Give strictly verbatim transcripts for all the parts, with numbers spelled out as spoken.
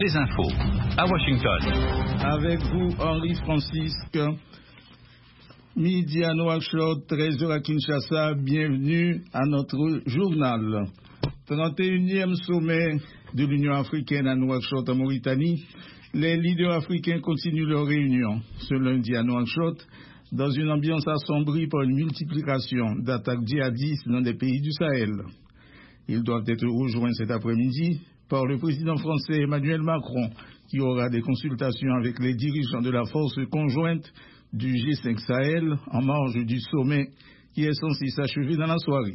Les infos à Washington. Avec vous, Henri Francisque. Midi à Nouakchott, treize heures à Kinshasa. Bienvenue à notre journal. trente et unième sommet de l'Union africaine à Nouakchott en Mauritanie. Les leaders africains continuent leur réunion ce lundi à Nouakchott dans une ambiance assombrie par une multiplication d'attaques djihadistes dans des pays du Sahel. Ils doivent être rejoints cet après-midi par le président français Emmanuel Macron, qui aura des consultations avec les dirigeants de la force conjointe du G cinq Sahel en marge du sommet qui est censé s'achever dans la soirée.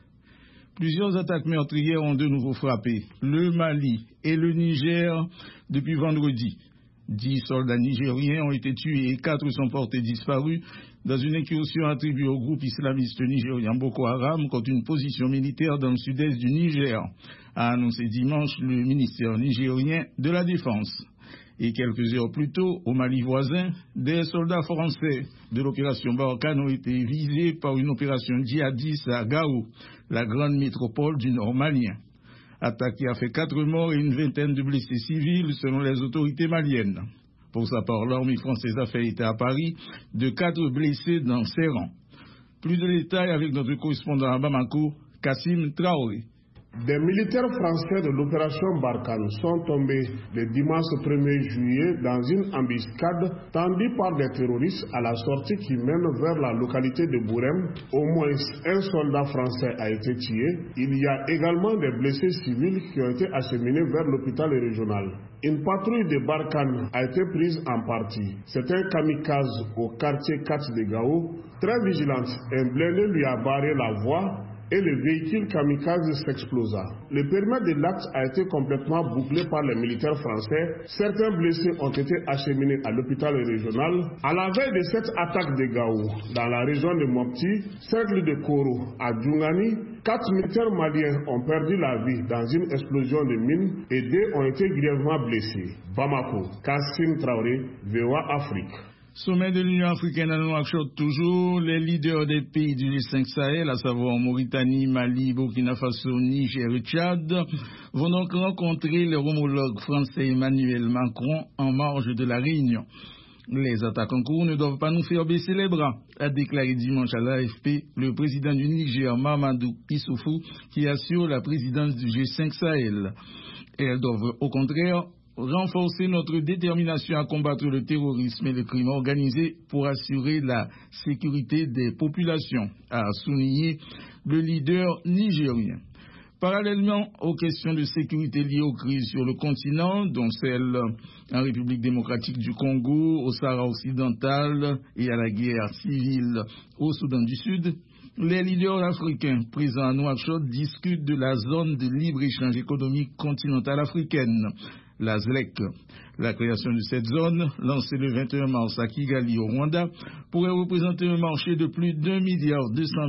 Plusieurs attaques meurtrières ont de nouveau frappé le Mali et le Niger depuis vendredi. Dix soldats nigériens ont été tués et quatre sont portés disparus dans une incursion attribuée au groupe islamiste nigérien Boko Haram contre une position militaire dans le sud-est du Niger, a annoncé dimanche le ministère nigérien de la Défense. Et quelques heures plus tôt, au Mali voisin, des soldats français de l'opération Barkhane ont été visés par une opération djihadiste à Gao, la grande métropole du nord malien. Attaque qui a fait quatre morts et une vingtaine de blessés civils selon les autorités maliennes. Pour sa part, l'armée française a fait état à Paris de quatre blessés dans ses rangs. Plus de détails avec notre correspondant à Bamako, Kassim Traoré. Des militaires français de l'opération Barkhane sont tombés le dimanche premier juillet dans une embuscade tendue par des terroristes à la sortie qui mène vers la localité de Bourem. Au moins un soldat français a été tué. Il y a également des blessés civils qui ont été acheminés vers l'hôpital régional. Une patrouille de Barkhane a été prise en partie. C'est un kamikaze au quartier quatre de Gao. Très vigilante, un blindé lui a barré la voie et le véhicule kamikaze s'explosa. Le périmètre de l'acte a été complètement bouclé par les militaires français. Certains blessés ont été acheminés à l'hôpital régional. À la veille de cette attaque de Gao, dans la région de Mopti, cercle de Koro à Djoungani, quatre militaires maliens ont perdu la vie dans une explosion de mine et deux ont été grièvement blessés. Bamako, Kassim Traoré, V O A Afrique. Sommet de l'Union africaine à Nouakchott toujours, les leaders des pays du G cinq Sahel, à savoir Mauritanie, Mali, Burkina Faso, Niger et Tchad, vont donc rencontrer leur homologue français Emmanuel Macron en marge de la réunion. Les attaques en cours ne doivent pas nous faire baisser les bras, a déclaré dimanche à l'A F P le président du Niger, Mamadou Issoufou, qui assure la présidence du G cinq Sahel. Et elles doivent au contraire renforcer notre détermination à combattre le terrorisme et le crime organisé pour assurer la sécurité des populations, a souligné le leader nigérien. Parallèlement aux questions de sécurité liées aux crises sur le continent, dont celle en République démocratique du Congo, au Sahara occidental et à la guerre civile au Soudan du Sud, les leaders africains présents à Nouakchott discutent de la zone de libre-échange économique continentale africaine, la Z L E C. La création de cette zone, lancée le vingt et un mars à Kigali au Rwanda, pourrait représenter un marché de plus d'un milliard deux cents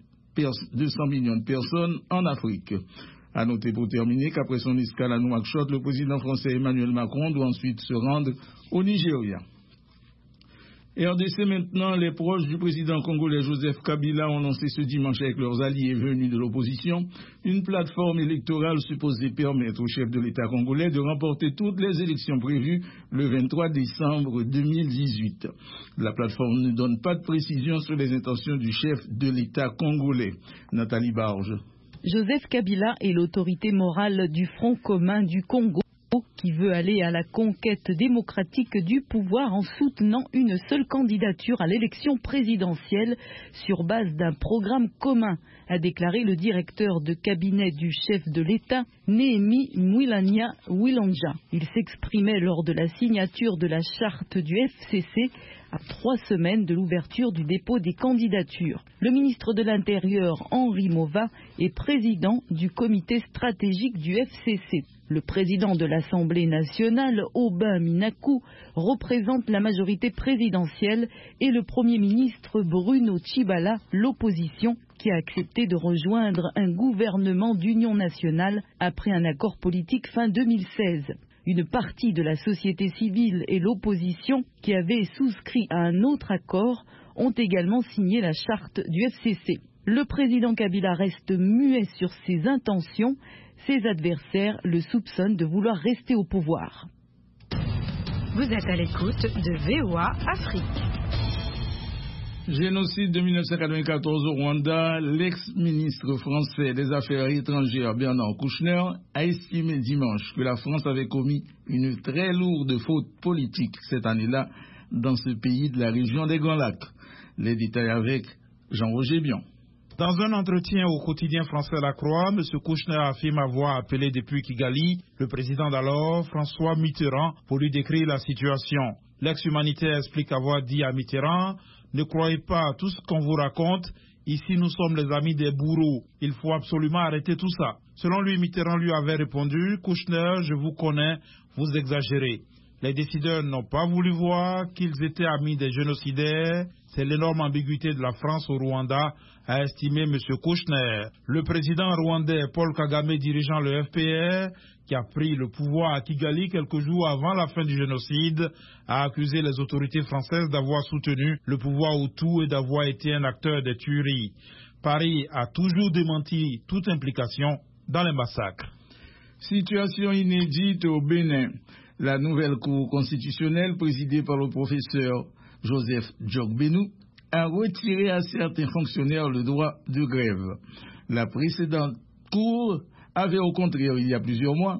millions de personnes en Afrique. À noter pour terminer qu'après son escale à Nouakchott, le président français Emmanuel Macron doit ensuite se rendre au Nigeria. R D C maintenant, les proches du président congolais Joseph Kabila ont lancé ce dimanche avec leurs alliés venus de l'opposition une plateforme électorale supposée permettre au chef de l'État congolais de remporter toutes les élections prévues le vingt-trois décembre deux mille dix-huit. La plateforme ne donne pas de précision sur les intentions du chef de l'État congolais. Nathalie Barge. Joseph Kabila est l'autorité morale du Front commun du Congo, qui veut aller à la conquête démocratique du pouvoir en soutenant une seule candidature à l'élection présidentielle sur base d'un programme commun, a déclaré le directeur de cabinet du chef de l'État, Néhémie Mwilania Wilanja. Il s'exprimait lors de la signature de la charte du F C C à trois semaines de l'ouverture du dépôt des candidatures. Le ministre de l'Intérieur, Henri Mova, est président du comité stratégique du F C C. Le président de l'Assemblée nationale, Aubin Minakou, représente la majorité présidentielle et le Premier ministre Bruno Tshibala, l'opposition, qui a accepté de rejoindre un gouvernement d'union nationale après un accord politique fin deux mille seize. Une partie de la société civile et l'opposition, qui avaient souscrit à un autre accord, ont également signé la charte du F C C. Le président Kabila reste muet sur ses intentions, Ses adversaires le soupçonnent de vouloir rester au pouvoir. Vous êtes à l'écoute de V O A Afrique. Génocide de mille neuf cent quatre-vingt-quatorze au Rwanda, l'ex-ministre français des Affaires étrangères Bernard Kouchner a estimé dimanche que la France avait commis une très lourde faute politique cette année-là dans ce pays de la région des Grands Lacs. Les détails avec Jean-Roger Bion. Dans un entretien au quotidien français La Croix, M. Kouchner affirme avoir appelé depuis Kigali le président d'alors, François Mitterrand, pour lui décrire la situation. L'ex-humanitaire explique avoir dit à Mitterrand: ne croyez pas à tout ce qu'on vous raconte, ici nous sommes les amis des bourreaux, il faut absolument arrêter tout ça. Selon lui, Mitterrand lui avait répondu: Kouchner, je vous connais, vous exagérez. Les décideurs n'ont pas voulu voir qu'ils étaient amis des génocidaires. C'est l'énorme ambiguïté de la France au Rwanda, a estimé M. Kouchner. Le président rwandais Paul Kagame, dirigeant le F P R, qui a pris le pouvoir à Kigali quelques jours avant la fin du génocide, a accusé les autorités françaises d'avoir soutenu le pouvoir Hutu et d'avoir été un acteur des tueries. Paris a toujours démenti toute implication dans les massacres. Situation inédite au Bénin. La nouvelle Cour constitutionnelle, présidée par le professeur Joseph Djogbenou, a retiré à certains fonctionnaires le droit de grève. La précédente Cour avait au contraire, il y a plusieurs mois,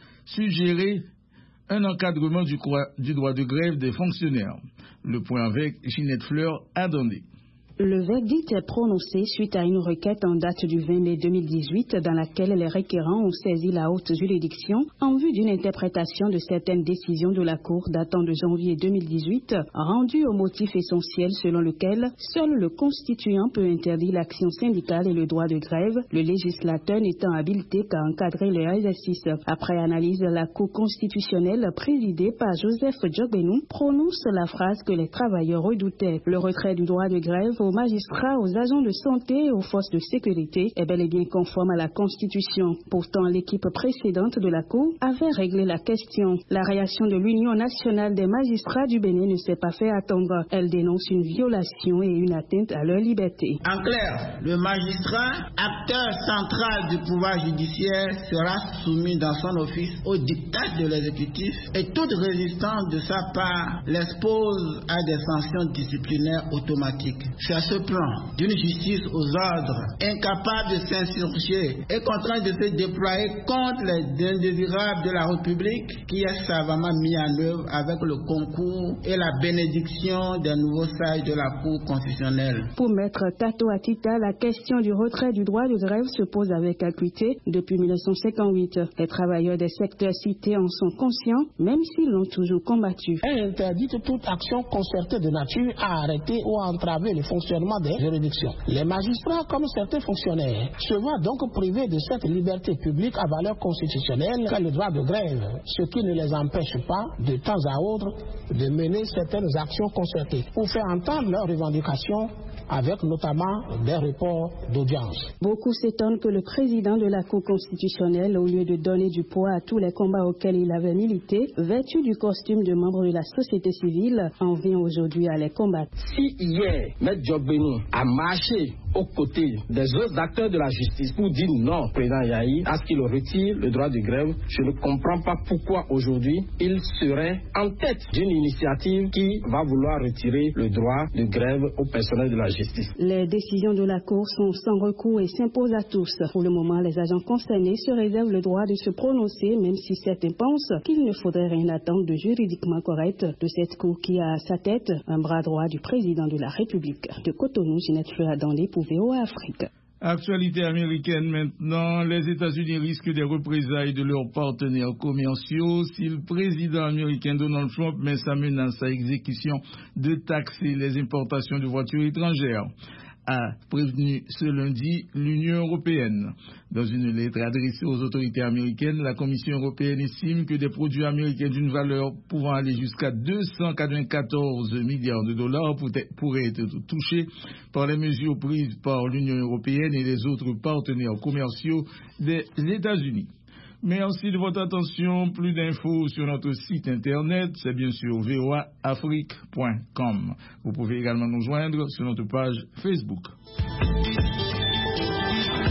suggéré un encadrement du, du droit de grève des fonctionnaires. Le point avec Ginette Fleur a donné. Le verdict est prononcé suite à une requête en date du vingt mai deux mille dix-huit dans laquelle les requérants ont saisi la haute juridiction en vue d'une interprétation de certaines décisions de la Cour datant de janvier deux mille dix-huit, rendues au motif essentiel selon lequel seul le constituant peut interdire l'action syndicale et le droit de grève, le législateur n'étant habilité qu'à encadrer leur exercice. Après analyse, la Cour constitutionnelle, présidée par Joseph Djogbenou, prononce la phrase que les travailleurs redoutaient: le retrait du droit de grève aux magistrats, aux agents de santé et aux forces de sécurité est bel et bien conforme à la Constitution. Pourtant, l'équipe précédente de la Cour avait réglé la question. La réaction de l'Union nationale des magistrats du Bénin ne s'est pas fait attendre. Elle dénonce une violation et une atteinte à leur liberté. En clair, le magistrat, acteur central du pouvoir judiciaire, sera soumis dans son office au diktat de l'exécutif et toute résistance de sa part l'expose à des sanctions disciplinaires automatiques. C'est à ce plan d'une justice aux ordres, incapable de s'insurger et contrainte de se déployer contre les indésirables de la République, qui est savamment mis en œuvre avec le concours et la bénédiction des nouveaux sages de la Cour constitutionnelle. Pour Maître Tato Atita, la question du retrait du droit de grève se pose avec acuité depuis mille neuf cent cinquante-huit. Les travailleurs des secteurs cités en sont conscients, même s'ils l'ont toujours combattu. Elle interdit toute action concertée de nature à arrêter ou à entraver le fonctionnement des juridictions. Les magistrats, comme certains fonctionnaires, se voient donc privés de cette liberté publique à valeur constitutionnelle qu'est le droit de grève, ce qui ne les empêche pas, de temps à autre, de mener certaines actions concertées pour faire entendre leurs revendications, avec notamment des reports d'audience. Beaucoup s'étonnent que le président de la Cour constitutionnelle, au lieu de donner du poids à tous les combats auxquels il avait milité, vêtu du costume de membre de la société civile, en vient aujourd'hui à les combattre. Si hier, M. Djogbenou a marché aux côtés des autres acteurs de la justice pour dire non, président Yahi, à ce qu'il retire le droit de grève, je ne comprends pas pourquoi aujourd'hui il serait en tête d'une initiative qui va vouloir retirer le droit de grève au personnel de la justice. Les décisions de la Cour sont sans recours et s'imposent à tous. Pour le moment, les agents concernés se réservent le droit de se prononcer, même si certains pensent qu'il ne faudrait rien attendre de juridiquement correct de cette Cour qui a à sa tête un bras droit du président de la République. De Cotonou, Ginette Fleur Dandé pour V O A Afrique. Actualité américaine maintenant, les États-Unis risquent des représailles de leurs partenaires commerciaux si le président américain Donald Trump met sa menace à exécution de taxer les importations de voitures étrangères. A prévenu ce lundi l'Union européenne. Dans une lettre adressée aux autorités américaines, la Commission européenne estime que des produits américains d'une valeur pouvant aller jusqu'à deux cent quatre-vingt-quatorze milliards de dollars pourraient être touchés par les mesures prises par l'Union européenne et les autres partenaires commerciaux des États-Unis. Merci de votre attention. Plus d'infos sur notre site internet, c'est bien sûr v o a afrique point com. Vous pouvez également nous joindre sur notre page Facebook.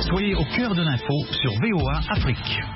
Soyez au cœur de l'info sur V O A Afrique.